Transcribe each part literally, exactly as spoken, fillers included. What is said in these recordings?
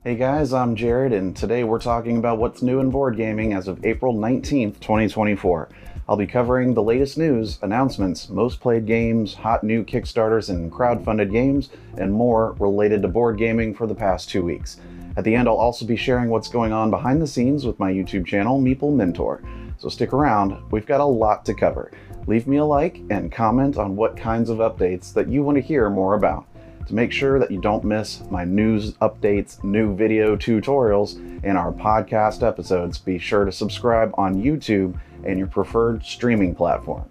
Hey guys, I'm Jared, and today we're talking about what's new in board gaming as of April nineteenth, twenty twenty-four. I'll be covering the latest news, announcements, most played games, hot new Kickstarters and crowdfunded games, and more related to board gaming for the past two weeks. At the end, I'll also be sharing what's going on behind the scenes with my YouTube channel, Meeple Mentor. So stick around, we've got a lot to cover. Leave me a like and comment on what kinds of updates that you want to hear more about. To make sure that you don't miss my news updates, new video tutorials, and our podcast episodes, be sure to subscribe on YouTube and your preferred streaming platform.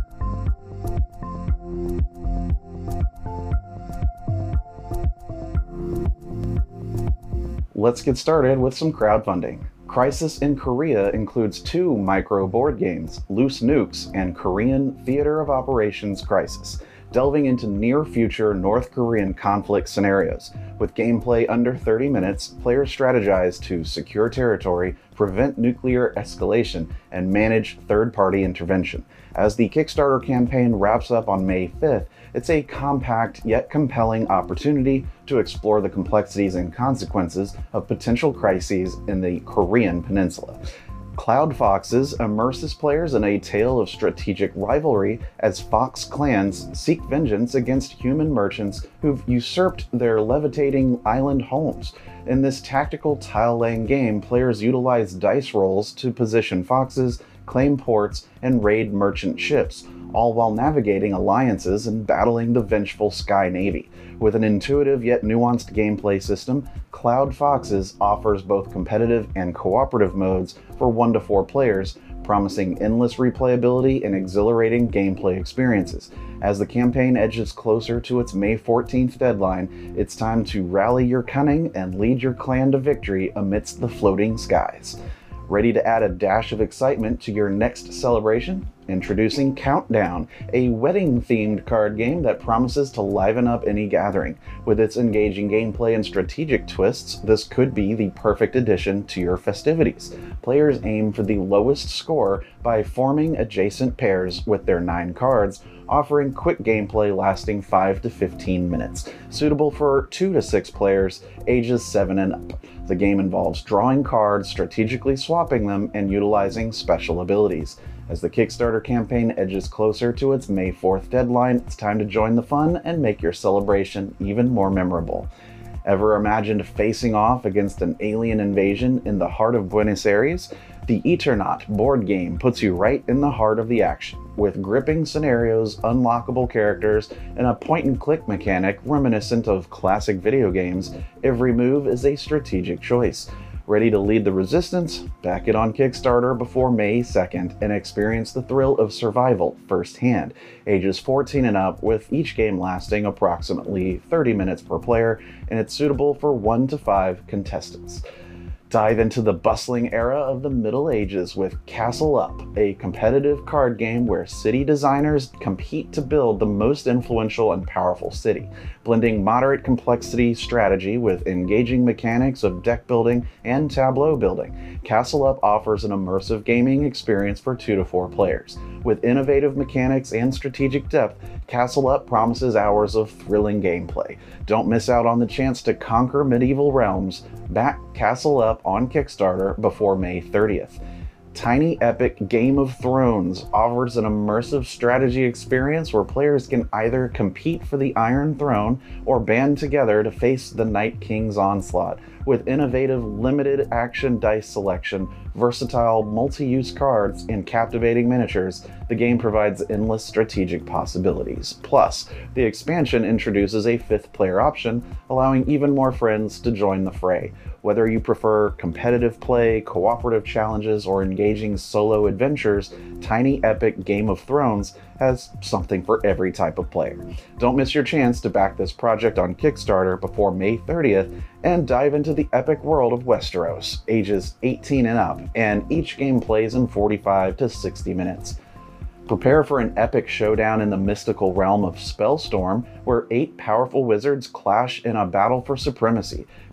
Let's get started with some crowdfunding. Crisis in Korea includes two micro board games, Loose Nukes and Korean Theater of Operations Crisis, delving into near-future North Korean conflict scenarios. With gameplay under thirty minutes, players strategize to secure territory, prevent nuclear escalation, and manage third-party intervention. As the Kickstarter campaign wraps up on May fifth, it's a compact yet compelling opportunity to explore the complexities and consequences of potential crises in the Korean peninsula. Cloud Foxes immerses players in a tale of strategic rivalry as fox clans seek vengeance against human merchants who've usurped their levitating island homes. In this tactical tile-laying game, players utilize dice rolls to position foxes, claim ports, and raid merchant ships, all while navigating alliances and battling the vengeful Sky Navy. With an intuitive yet nuanced gameplay system, Cloud Foxes offers both competitive and cooperative modes for one to four players, promising endless replayability and exhilarating gameplay experiences. As the campaign edges closer to its May fourteenth deadline, it's time to rally your cunning and lead your clan to victory amidst the floating skies. Ready to add a dash of excitement to your next celebration? Introducing Countdown, a wedding-themed card game that promises to liven up any gathering. With its engaging gameplay and strategic twists, this could be the perfect addition to your festivities. Players aim for the lowest score by forming adjacent pairs with their nine cards, offering quick gameplay lasting five to fifteen minutes, suitable for two to six players, ages seven and up. The game involves drawing cards, strategically swapping them, and utilizing special abilities. As the Kickstarter campaign edges closer to its May fourth deadline, it's time to join the fun and make your celebration even more memorable. Ever imagined facing off against an alien invasion in the heart of Buenos Aires? The Eternaut board game puts you right in the heart of the action. With gripping scenarios, unlockable characters, and a point-and-click mechanic reminiscent of classic video games, every move is a strategic choice. Ready to lead the resistance? Back it on Kickstarter before May second and experience the thrill of survival firsthand. Ages fourteen and up, with each game lasting approximately thirty minutes per player, and it's suitable for one to five contestants. Dive into the bustling era of the Middle Ages with Castle Up, a competitive card game where city designers compete to build the most influential and powerful city. Blending moderate complexity strategy with engaging mechanics of deck building and tableau building, Castle Up offers an immersive gaming experience for two to four players. With innovative mechanics and strategic depth, Castle Up promises hours of thrilling gameplay. Don't miss out on the chance to conquer medieval realms. Back Castle Up on Kickstarter before May thirtieth. Tiny Epic Game of Thrones offers an immersive strategy experience where players can either compete for the Iron Throne or band together to face the Night King's onslaught. With innovative limited action dice selection, versatile multi-use cards, and captivating miniatures, the game provides endless strategic possibilities. Plus, the expansion introduces a fifth player option, allowing even more friends to join the fray. Whether you prefer competitive play, cooperative challenges, or engaging solo adventures, Tiny Epic Game of Thrones has something for every type of player. Don't miss your chance to back this project on Kickstarter before May thirtieth and dive into the epic world of Westeros, ages eighteen and up, and each game plays in forty-five to sixty minutes. Prepare for an epic showdown in the mystical realm of Spellstorm, where eight powerful wizards clash in a battle for supremacy.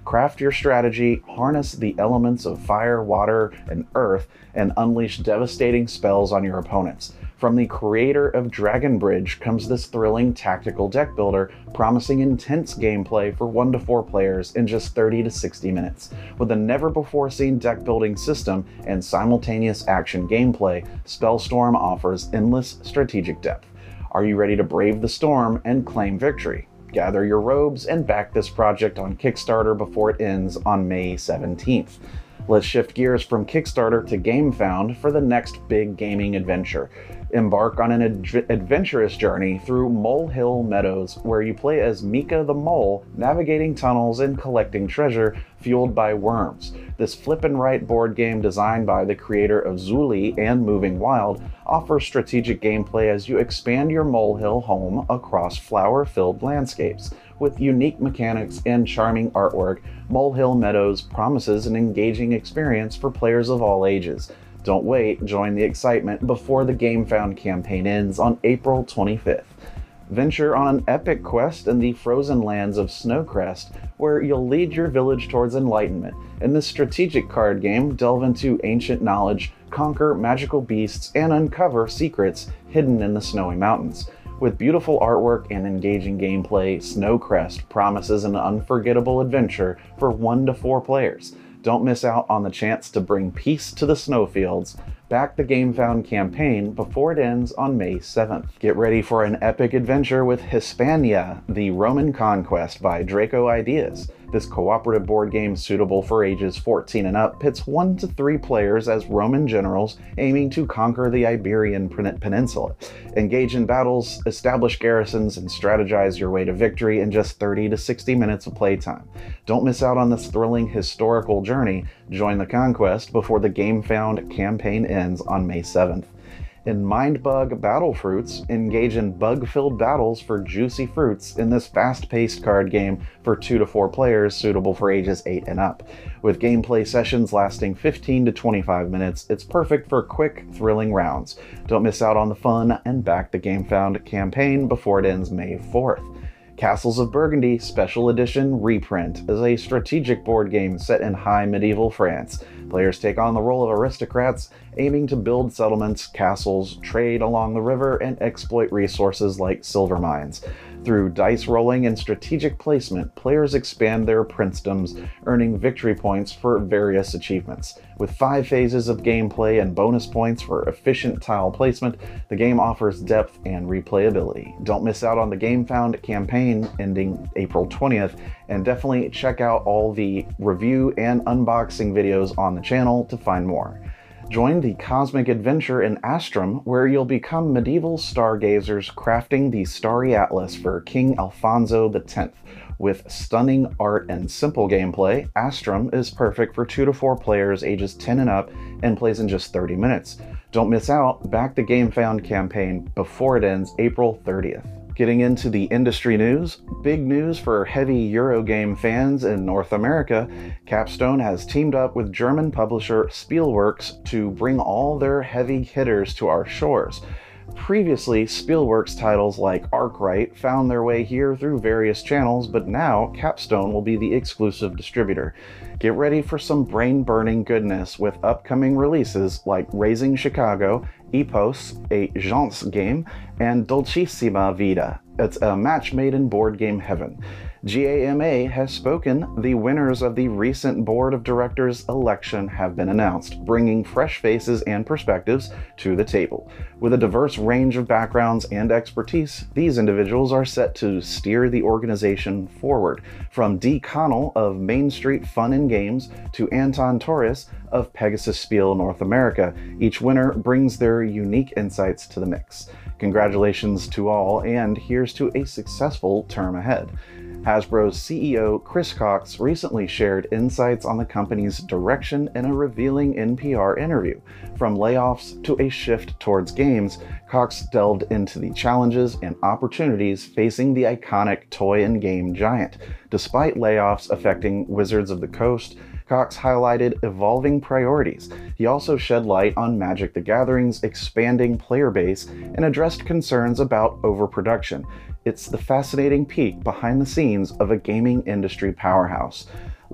Craft your strategy, harness the elements of fire, water, and earth, and unleash devastating spells on your opponents. From the creator of Dragon Bridge comes this thrilling tactical deck builder, promising intense gameplay for one to four players in just thirty to sixty minutes. With a never-before-seen deck building system and simultaneous action gameplay, Spellstorm offers endless strategic depth. Are you ready to brave the storm and claim victory? Gather your robes and back this project on Kickstarter before it ends on May seventeenth. Let's shift gears from Kickstarter to GameFound for the next big gaming adventure. Embark on an ad adventurous journey through Molehill Meadows, where you play as Mika the Mole, navigating tunnels and collecting treasure fueled by worms. This flip and write board game, designed by the creator of Zuli and Moving Wild, offers strategic gameplay as you expand your molehill home across flower-filled landscapes. With unique mechanics and charming artwork, Molehill Meadows promises an engaging experience for players of all ages. Don't wait, join the excitement before the GameFound campaign ends on April twenty-fifth. Venture on an epic quest in the frozen lands of Snowcrest, where you'll lead your village towards enlightenment. In this strategic card game, delve into ancient knowledge, conquer magical beasts, and uncover secrets hidden in the snowy mountains. With beautiful artwork and engaging gameplay, Snowcrest promises an unforgettable adventure for one to four players. Don't miss out on the chance to bring peace to the snowfields. Back the GameFound campaign before it ends on May seventh. Get ready for an epic adventure with Hispania, the Roman Conquest by Draco Ideas. This cooperative board game, suitable for ages fourteen and up, pits one to three players as Roman generals aiming to conquer the Iberian Peninsula. Engage in battles, establish garrisons, and strategize your way to victory in just thirty to sixty minutes of playtime. Don't miss out on this thrilling historical journey. Join the conquest before the GameFound campaign ends on May seventh. In Mindbug Battle Fruits, engage in bug-filled battles for juicy fruits in this fast-paced card game for two to four players, suitable for ages eight and up. With gameplay sessions lasting fifteen to twenty-five minutes, it's perfect for quick, thrilling rounds. Don't miss out on the fun and back the GameFound campaign before it ends May fourth. Castles of Burgundy Special Edition Reprint is a strategic board game set in high medieval France. Players take on the role of aristocrats, aiming to build settlements, castles, trade along the river, and exploit resources like silver mines. Through dice rolling and strategic placement, players expand their princedoms, earning victory points for various achievements. With five phases of gameplay and bonus points for efficient tile placement, the game offers depth and replayability. Don't miss out on the GameFound campaign ending April twentieth, and definitely check out all the review and unboxing videos on the channel to find more. Join the cosmic adventure in Astrum, where you'll become medieval stargazers crafting the Starry Atlas for King Alfonso the tenth. With stunning art and simple gameplay, Astrum is perfect for two to four players ages ten and up and plays in just thirty minutes. Don't miss out, back the GameFound campaign before it ends April thirtieth. Getting into the industry news, big news for heavy Eurogame fans in North America. Capstone has teamed up with German publisher Spielworxx to bring all their heavy hitters to our shores. Previously, Spielworxx titles like Arkwright found their way here through various channels, but now Capstone will be the exclusive distributor. Get ready for some brain-burning goodness with upcoming releases like Raising Chicago, Epos, a Jeance game, and Dolcissima Vida. It's a match made in board game heaven. G A M A has spoken. The winners of the recent Board of Directors election have been announced, bringing fresh faces and perspectives to the table. With a diverse range of backgrounds and expertise, these individuals are set to steer the organization forward. From Dee Connell of Main Street Fun and Games to Anton Torres of Pegasus Spiel North America, each winner brings their unique insights to the mix. Congratulations to all, and here's to a successful term ahead. Hasbro's C E O Chris Cocks recently shared insights on the company's direction in a revealing N P R interview. From layoffs to a shift towards games, Cocks delved into the challenges and opportunities facing the iconic toy and game giant. Despite layoffs affecting Wizards of the Coast, Cocks highlighted evolving priorities. He also shed light on Magic the Gathering's expanding player base and addressed concerns about overproduction. It's the fascinating peek behind the scenes of a gaming industry powerhouse.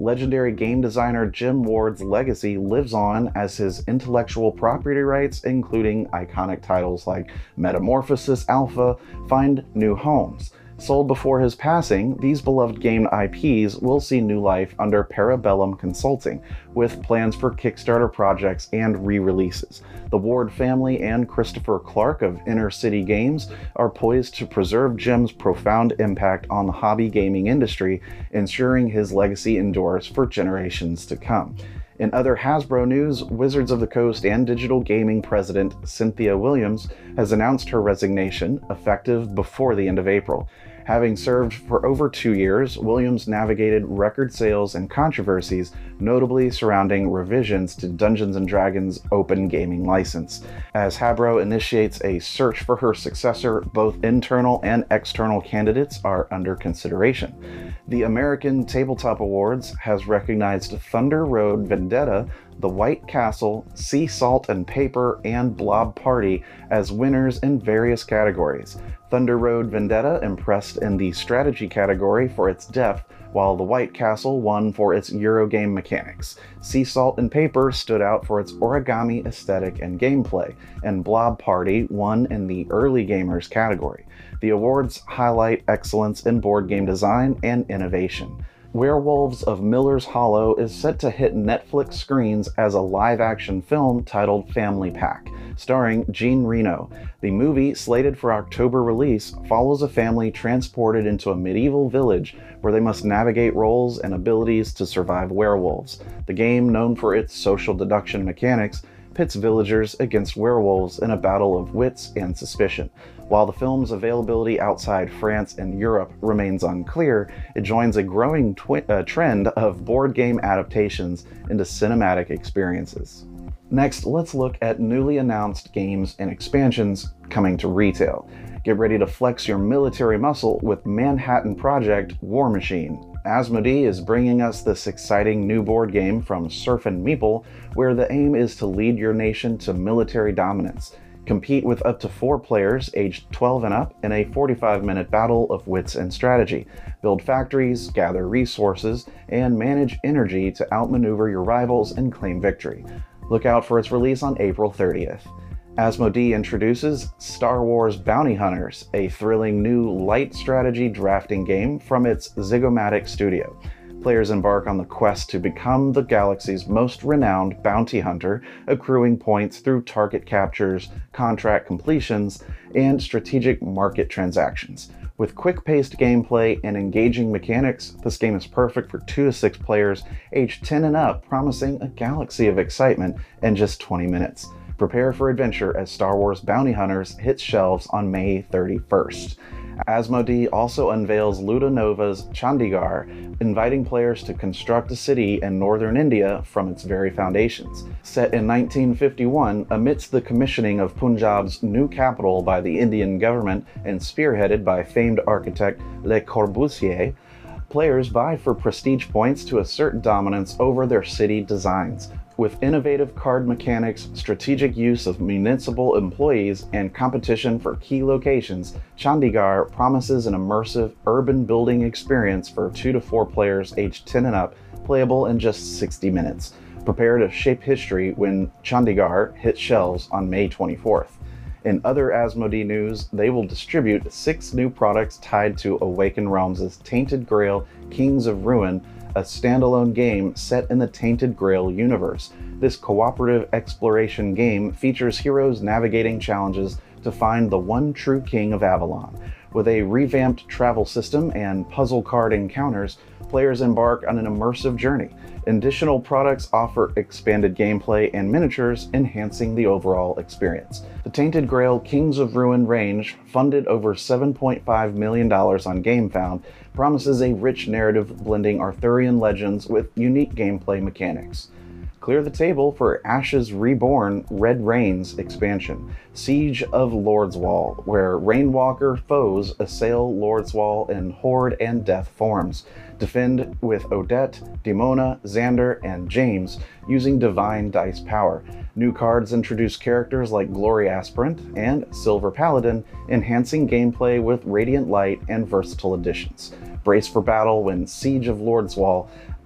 Legendary game designer Jim Ward's legacy lives on as his intellectual property rights, including iconic titles like Metamorphosis Alpha, find new homes. Sold before his passing, these beloved game I Ps will see new life under Parabellum Consulting, with plans for Kickstarter projects and re-releases. The Ward family and Christopher Clark of Inner City Games are poised to preserve Jim's profound impact on the hobby gaming industry, ensuring his legacy endures for generations to come. In other Hasbro news, Wizards of the Coast and Digital Gaming president Cynthia Williams has announced her resignation, effective before the end of April. Having served for over two years, Williams navigated record sales and controversies, notably surrounding revisions to Dungeons and Dragons' open gaming license. As Hasbro initiates a search for her successor, both internal and external candidates are under consideration. The American Tabletop Awards has recognized Thunder Road Vendetta, The White Castle, Sea Salt and Paper, and Blob Party as winners in various categories. Thunder Road Vendetta impressed in the strategy category for its depth, while The White Castle won for its Eurogame mechanics. Sea Salt and Paper stood out for its origami aesthetic and gameplay, and Blob Party won in the Early Gamers category. The awards highlight excellence in board game design and innovation. Werewolves of Miller's Hollow is set to hit Netflix screens as a live-action film titled Family Pack, starring Jean Reno. The movie, slated for October release, follows a family transported into a medieval village where they must navigate roles and abilities to survive werewolves. The game, known for its social deduction mechanics, pits villagers against werewolves in a battle of wits and suspicion. While the film's availability outside France and Europe remains unclear, it joins a growing twi- uh, trend of board game adaptations into cinematic experiences. Next, let's look at newly announced games and expansions coming to retail. Get ready to flex your military muscle with Manhattan Project War Machine. Asmodee is bringing us this exciting new board game from Surf and Meeple, where the aim is to lead your nation to military dominance. Compete with up to four players aged twelve and up in a forty-five minute battle of wits and strategy. Build factories, gather resources, and manage energy to outmaneuver your rivals and claim victory. Look out for its release on April thirtieth. Asmodee introduces Star Wars Bounty Hunters, a thrilling new light strategy drafting game from its Zygomatic studio. Players embark on the quest to become the galaxy's most renowned bounty hunter, accruing points through target captures, contract completions, and strategic market transactions. With quick-paced gameplay and engaging mechanics, this game is perfect for two to six players aged ten and up, promising a galaxy of excitement in just twenty minutes. Prepare for adventure as Star Wars Bounty Hunters hits shelves on May thirty-first. Asmodee also unveils Ludanova's Chandigarh, inviting players to construct a city in northern India from its very foundations. Set in nineteen fifty-one, amidst the commissioning of Punjab's new capital by the Indian government and spearheaded by famed architect Le Corbusier, players vie for prestige points to assert dominance over their city designs. With innovative card mechanics, strategic use of municipal employees, and competition for key locations, Chandigarh promises an immersive urban building experience for two to four players aged ten and up, playable in just sixty minutes. Prepare to shape history when Chandigarh hits shelves on May twenty-fourth. In other Asmodee news, they will distribute six new products tied to Awaken Realms' Tainted Grail Kings of Ruin, a standalone game set in the Tainted Grail universe. This cooperative exploration game features heroes navigating challenges to find the one true king of Avalon. With a revamped travel system and puzzle card encounters, players embark on an immersive journey. Additional products offer expanded gameplay and miniatures, enhancing the overall experience. The Tainted Grail Kings of Ruin range, funded over seven point five million dollars on GameFound, promises a rich narrative blending Arthurian legends with unique gameplay mechanics. Clear the table for Ashes Reborn Red Rains expansion, Siege of Lordswall, where Rainwalker foes assail Lordswall in horde and death forms. Defend with Odette, Demona, Xander, and James using divine dice power. New cards introduce characters like Glory Aspirant and Silver Paladin, enhancing gameplay with Radiant Light and versatile additions. Brace for battle when Siege of Lordswall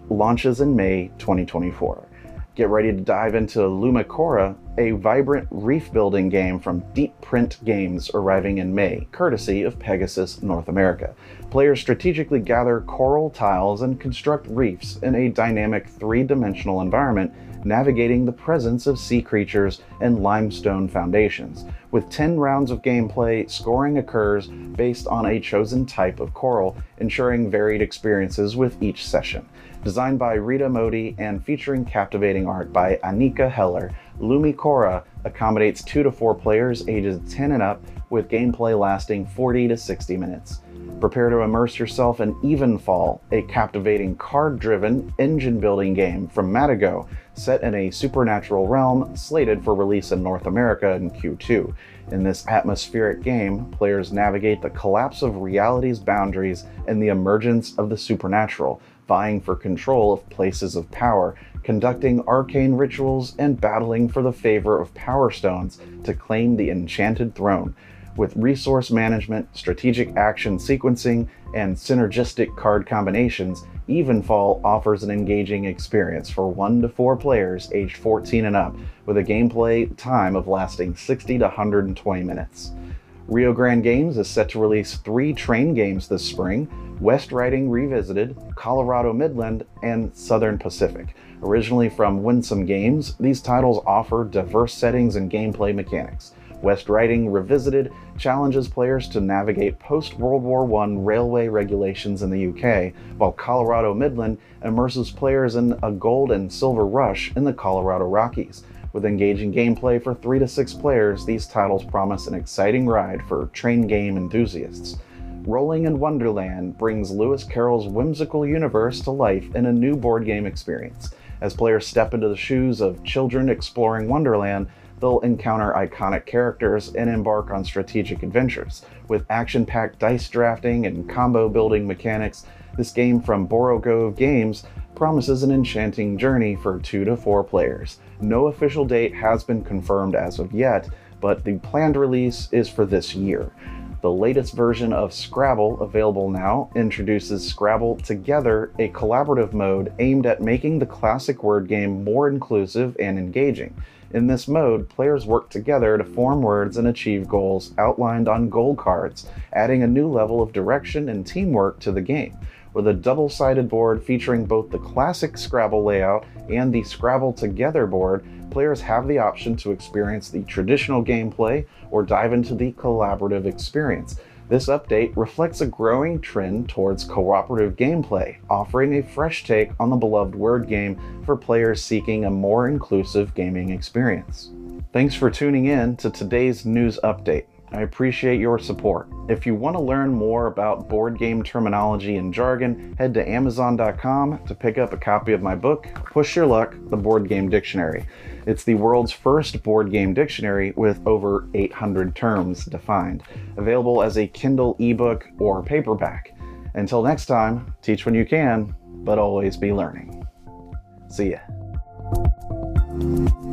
launches in May twenty twenty-four. Get ready to dive into Lumicora, a vibrant reef-building game from Deep Print Games, arriving in May, courtesy of Pegasus North America. Players strategically gather coral tiles and construct reefs in a dynamic three-dimensional environment, navigating the presence of sea creatures and limestone foundations. With ten rounds of gameplay, scoring occurs based on a chosen type of coral, ensuring varied experiences with each session. Designed by Rita Modi and featuring captivating art by Annika Heller, Lumicora accommodates two to four players ages ten and up, with gameplay lasting forty to sixty minutes. Prepare to immerse yourself in Evenfall, a captivating card-driven engine-building game from Matago, set in a supernatural realm slated for release in North America in Q two. In this atmospheric game, players navigate the collapse of reality's boundaries and the emergence of the supernatural, vying for control of places of power, conducting arcane rituals, and battling for the favor of Power Stones to claim the Enchanted Throne. With resource management, strategic action sequencing, and synergistic card combinations, Evenfall offers an engaging experience for one to four players aged fourteen and up, with a gameplay time of lasting sixty to one hundred twenty minutes. Rio Grande Games is set to release three train games this spring: West Riding Revisited, Colorado Midland, and Southern Pacific. Originally from Winsome Games, these titles offer diverse settings and gameplay mechanics. West Riding Revisited challenges players to navigate post-World War One railway regulations in the U K, while Colorado Midland immerses players in a gold and silver rush in the Colorado Rockies. With engaging gameplay for three to six players, these titles promise an exciting ride for train game enthusiasts. Rolling in Wonderland brings Lewis Carroll's whimsical universe to life in a new board game experience. As players step into the shoes of children exploring Wonderland, they'll encounter iconic characters and embark on strategic adventures. With action-packed dice drafting and combo-building mechanics, this game from Borogove Games promises an enchanting journey for two to four players. No official date has been confirmed as of yet, but the planned release is for this year. The latest version of Scrabble, available now, introduces Scrabble Together, a collaborative mode aimed at making the classic word game more inclusive and engaging. In this mode, players work together to form words and achieve goals outlined on goal cards, adding a new level of direction and teamwork to the game. With a double-sided board featuring both the classic Scrabble layout and the Scrabble Together board, players have the option to experience the traditional gameplay or dive into the collaborative experience. This update reflects a growing trend towards cooperative gameplay, offering a fresh take on the beloved word game for players seeking a more inclusive gaming experience. Thanks for tuning in to today's news update. I appreciate your support. If you want to learn more about board game terminology and jargon, head to amazon dot com to pick up a copy of my book, Push Your Luck, The Board Game Dictionary. It's the world's first board game dictionary with over eight hundred terms defined, available as a Kindle ebook or paperback. Until next time, teach when you can, but always be learning. See ya.